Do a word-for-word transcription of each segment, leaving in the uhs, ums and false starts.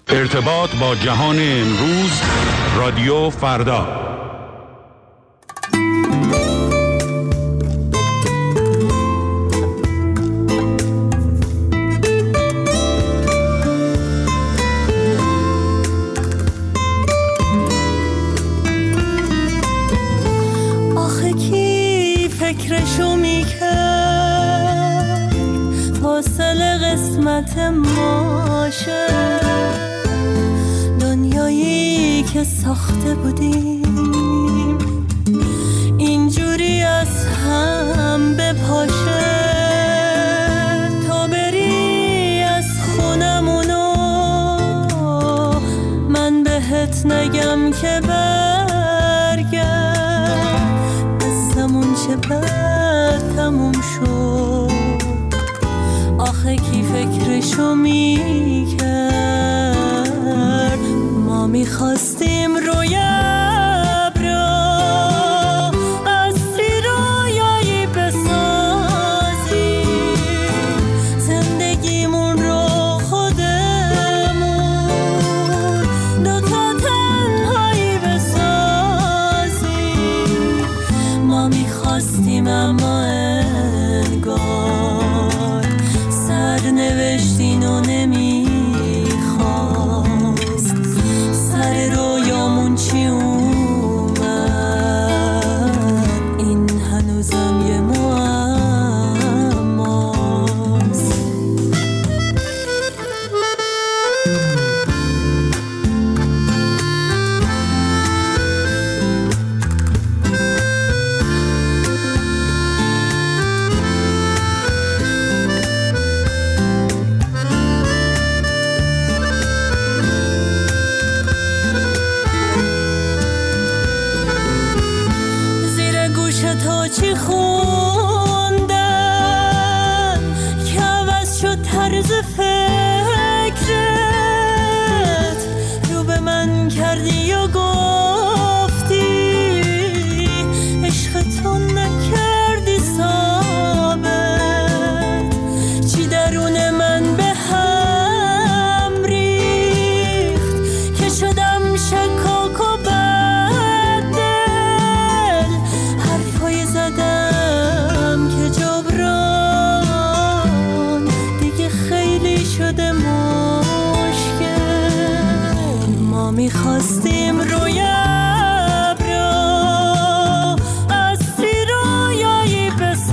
ارتباط با جهان امروز، رادیو فردا. آخه کی فکرشو میکرد فاصله قسمت ما شد، دنیایی که ساخته بودیم اینجوری از هم بپاشه. تا بری از خونمونو من بهت نگم که برگرد، قصمون چه بر تموم شد. آخه کی فکرشو میکرد ما میخواستیم روی ابرا قصری رویایی بسازیم، زندگیمون رو خودمون دوتا تنهایی بسازیم. ما میخواستیم اما انگار سرنوشتین و نمیخواست. سر رویامون چی اومد این هنوزم یه معماست. تا چی خوندن که عوض شد طرز فکرت، رو به من کردی و گفتی عشقتون نکردی ثابت. چی درون من به هم ریخت که شدم شکاک و زدم که جبران دیگه خیلی شده مشکل. ما میخواستیم روی ابرا قصری رویایی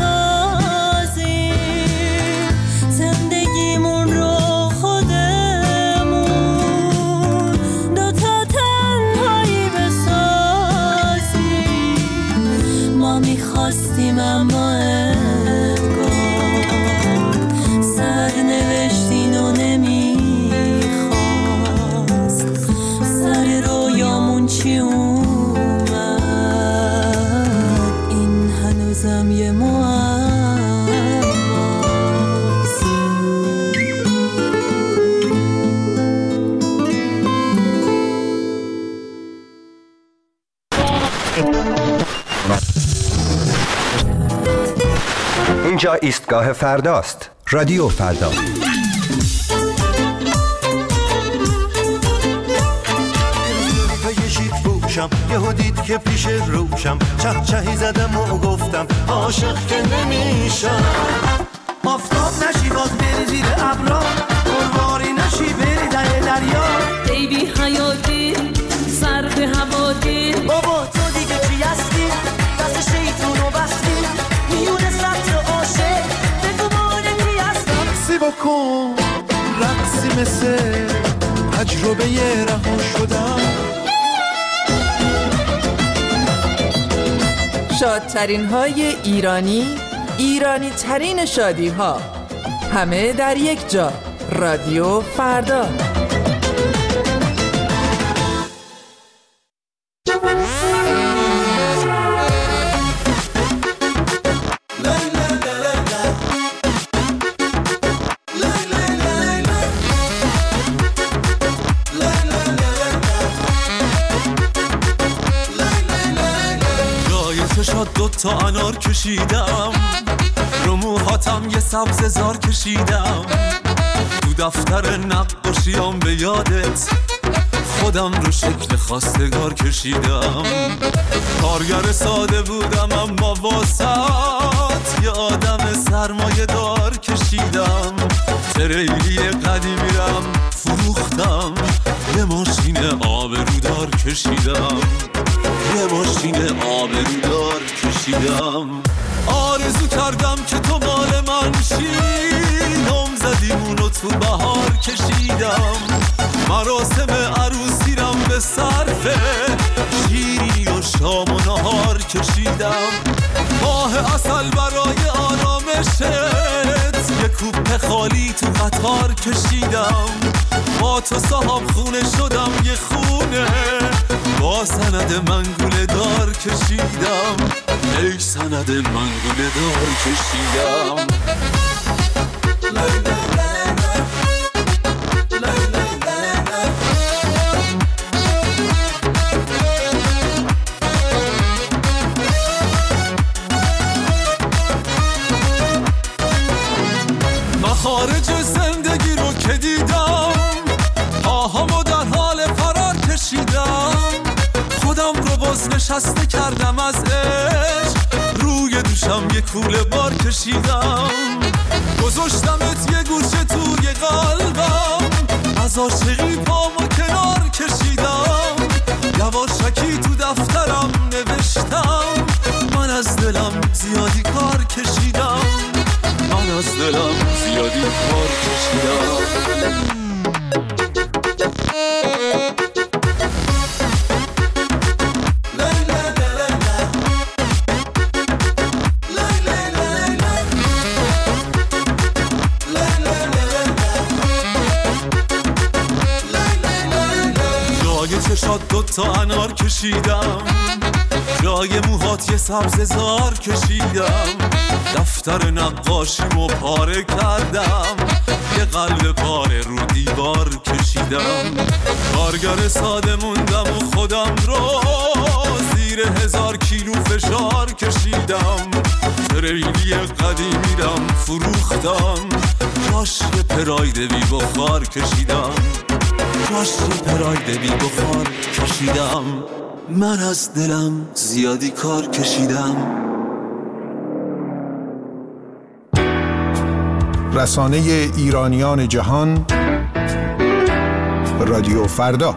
بسازیم، زندگیمون رو خودمون دوتا تنهایی بسازیم. ما میخواستیم اما انگار سرنوشتین و نمیخواست. سر رویامون چی اومد این هنوزم یه معماست. اینجا ایستگاه فرداست. رادیو فردا. یهو دید که پیش روشم چه چهی زدم و گفتم عاشق که نمیشم. آفتاب نشی باز بری زیر ابرا، قرباری نشی بری در دریا. ای بی حیاتی سر به هواتی، بابا تو دیگه چی هستی؟ دست شیطونو بستی میونه سطر عاشق بگو مالکی هستم. رقصی بکن رقصی مثل تجربه رها شدم. شادترین های ایرانی، ایرانی ترین شادی ها، همه در یک جا. رادیو فردا. دو تا انار کشیدم، رو موهاتم یه سبز زار کشیدم، تو تو دفتر نقاشیام به یادت خودم رو شکل خواستگار کشیدم. کارگر ساده بودم اما واسط یه آدم سرمایه دار کشیدم. تریلی قدیمیرم فروختم، یه ماشین آبرودار کشیدم، یه ماشین آبرودار کشیدم. آرزو کردم که تو مال من شی، نام زدیمونو تو بهار کشیدم. مراسم عروسیرم به صرفه شیری و شام و نهار کشیدم. ماه اصل برای آرامشت یه کوپه خالی تو قطار کشیدم. با تو صاحب خونه شدم یه خونه، با سند منگوله دار کشیدم. ای سند منگوله دار کشیدم. خارج زندگی رو که دیدم آهامو در حال فرار کشیدم. خودم رو باز نشسته کردم از عشق، روی دوشم یه کوله بار کشیدم. گذاشتمت یه گوشه توی قلبم، از عاشقی پامو کنار کشیدم. یواشکی تو دفترم نوشتم من از دلم زیادی کار کشیدم، من از دلم زیادی کار کشیدم. جای چشات دوتا انار کشیدم، جای موهات یه سبز زار کشیدم. دفتر نقاشیمو پاره کردم، یه قلب پاره رو دیوار کشیدم. کارگر ساده موندم و خودم رو زیر هزار کیلو فشار کشیدم. تریلی قدیمیرم فروختم، جاش یه پراید بی بخار کشیدم، جاش یه پراید بی بخار کشیدم. من از دلم زیادی کار کشیدم. رسانه ایرانیان جهان، رادیو فردا.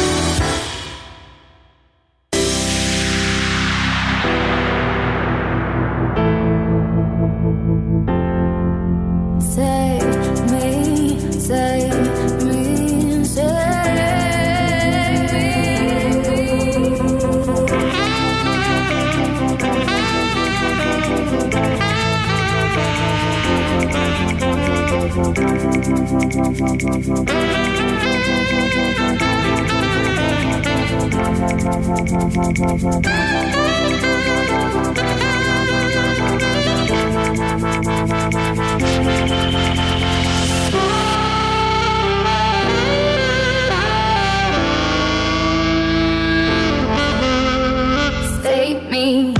Save me.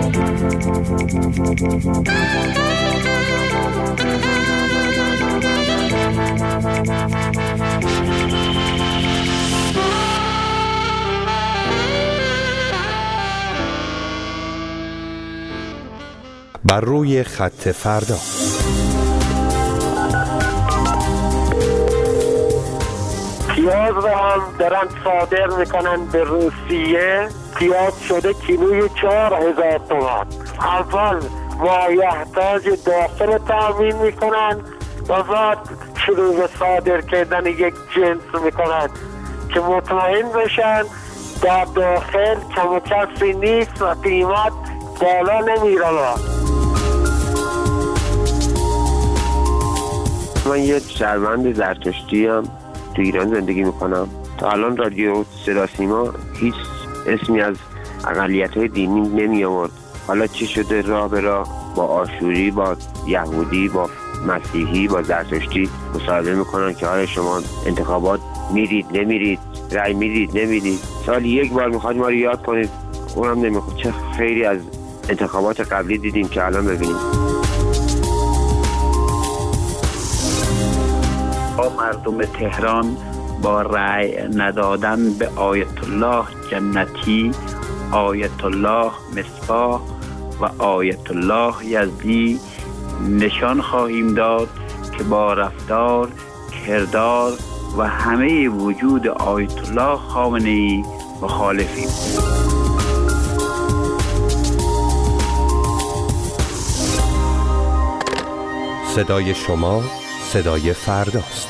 بر روی خط فردا. پیاز رو هم دارن صادر میکنن به روسیه. پیاز شده کیلوی چهار هزار تومان. اول مایحتاج داخل تامین میکنن و بعد شروع به صادر کردن یک جنس میکنن که مطمئن بشن در داخل کم و کسی نیست و قیمت بالا نمیره. من یه شهروند زرتشتی هم تو ایران زندگی میکنم. تا الان رادیو صدا سیما هیچ اسمی از اقلیت‌های دینی نمی آورد. حالا چی شده راه به راه با آشوری، با یهودی، با مسیحی، با زرتشتی مصاحبه میکنن که آیا شما انتخابات میرید نمیرید، رأی میدید نمیدید، سال یک بار میخواد ما رو یاد کنید، اونم نمیخواد. چه خیری از انتخابات قبلی دیدیم که الان ببینیم. با مردم تهران با رأی ندادن به آیت الله جنتی، آیت الله مصباح و آیت الله یزدی نشان خواهیم داد که با رفتار، کردار و همه وجود آیت الله خامنه‌ای مخالفیم. صدای شما صدای فرداست.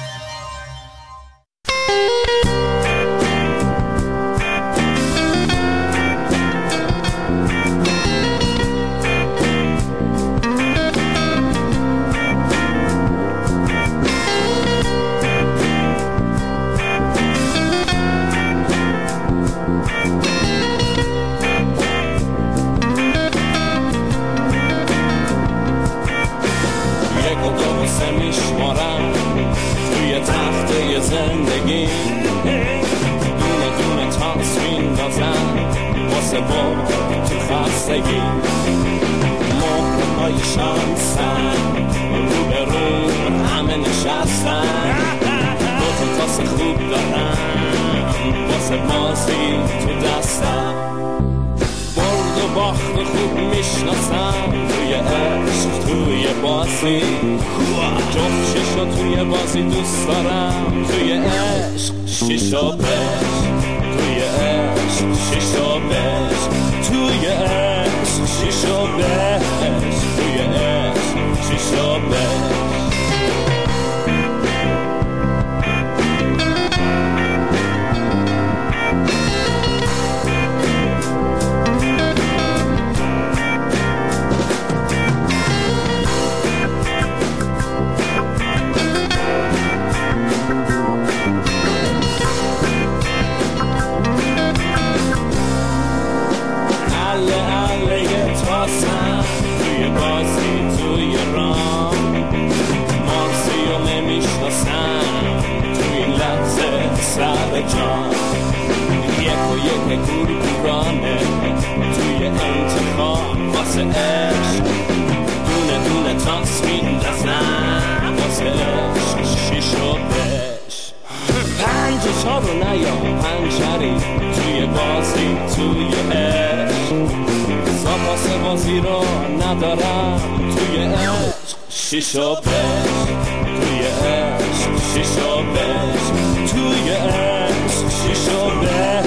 شیشا بش توی عشق، شیشا بش توی عشق، شیشا بش.